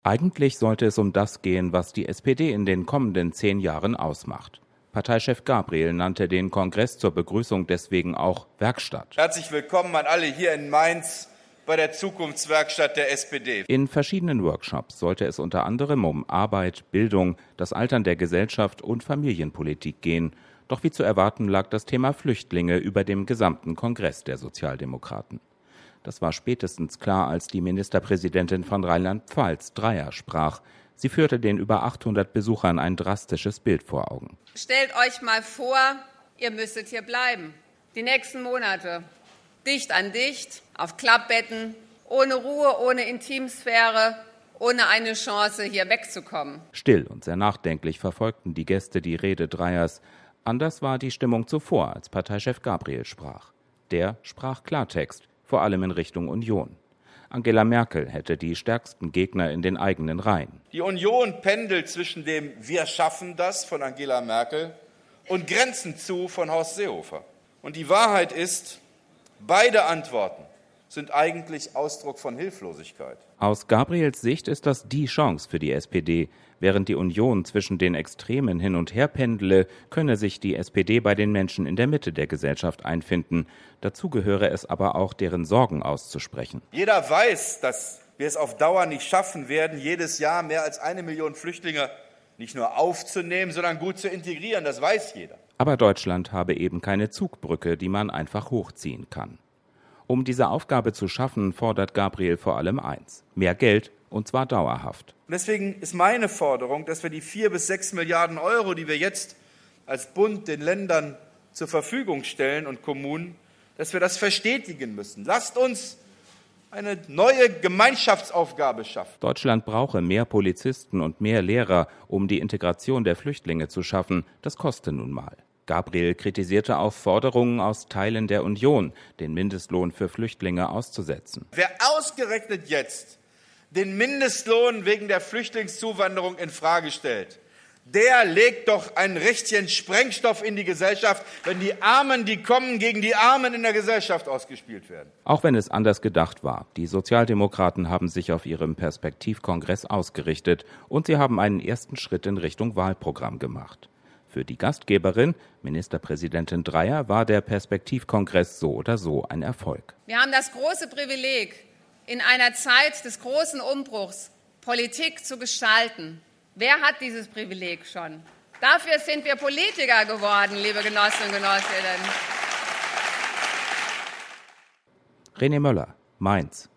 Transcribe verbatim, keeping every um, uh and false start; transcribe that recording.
Eigentlich sollte es um das gehen, was die S P D in den kommenden zehn Jahren ausmacht. Parteichef Gabriel nannte den Kongress zur Begrüßung deswegen auch Werkstatt. Herzlich willkommen an alle hier in Mainz bei der Zukunftswerkstatt der S P D. In verschiedenen Workshops sollte es unter anderem um Arbeit, Bildung, das Altern der Gesellschaft und Familienpolitik gehen. Doch wie zu erwarten lag das Thema Flüchtlinge über dem gesamten Kongress der Sozialdemokraten. Das war spätestens klar, als die Ministerpräsidentin von Rheinland-Pfalz, Dreyer, sprach. Sie führte den über achthundert Besuchern ein drastisches Bild vor Augen. Stellt euch mal vor, ihr müsstet hier bleiben. Die nächsten Monate. Dicht an dicht, auf Klappbetten, ohne Ruhe, ohne Intimsphäre, ohne eine Chance, hier wegzukommen. Still und sehr nachdenklich verfolgten die Gäste die Rede Dreyers. Anders war die Stimmung zuvor, als Parteichef Gabriel sprach. Der sprach Klartext, vor allem in Richtung Union. Angela Merkel hätte die stärksten Gegner in den eigenen Reihen. Die Union pendelt zwischen dem Wir schaffen das von Angela Merkel und Grenzen zu von Horst Seehofer. Und die Wahrheit ist, beide Antworten sind eigentlich Ausdruck von Hilflosigkeit. Aus Gabriels Sicht ist das die Chance für die S P D. Während die Union zwischen den Extremen hin und her pendele, könne sich die S P D bei den Menschen in der Mitte der Gesellschaft einfinden. Dazu gehöre es aber auch, deren Sorgen auszusprechen. Jeder weiß, dass wir es auf Dauer nicht schaffen werden, jedes Jahr mehr als eine Million Flüchtlinge nicht nur aufzunehmen, sondern gut zu integrieren. Das weiß jeder. Aber Deutschland habe eben keine Zugbrücke, die man einfach hochziehen kann. Um diese Aufgabe zu schaffen, fordert Gabriel vor allem eins: mehr Geld, und zwar dauerhaft. Und deswegen ist meine Forderung, dass wir die vier bis sechs Milliarden Euro, die wir jetzt als Bund den Ländern zur Verfügung stellen und Kommunen, dass wir das verstetigen müssen. Lasst uns eine neue Gemeinschaftsaufgabe schaffen. Deutschland brauche mehr Polizisten und mehr Lehrer, um die Integration der Flüchtlinge zu schaffen. Das koste nun mal. Gabriel kritisierte auch Forderungen aus Teilen der Union, den Mindestlohn für Flüchtlinge auszusetzen. Wer ausgerechnet jetzt den Mindestlohn wegen der Flüchtlingszuwanderung in Frage stellt, der legt doch ein Richtchen Sprengstoff in die Gesellschaft, wenn die Armen, die kommen, gegen die Armen in der Gesellschaft ausgespielt werden. Auch wenn es anders gedacht war. Die Sozialdemokraten haben sich auf ihrem Perspektivkongress ausgerichtet und sie haben einen ersten Schritt in Richtung Wahlprogramm gemacht. Für die Gastgeberin, Ministerpräsidentin Dreyer, war der Perspektivkongress so oder so ein Erfolg. Wir haben das große Privileg, in einer Zeit des großen Umbruchs Politik zu gestalten. Wer hat dieses Privileg schon? Dafür sind wir Politiker geworden, liebe Genossinnen und Genossinnen. René Möller, Mainz.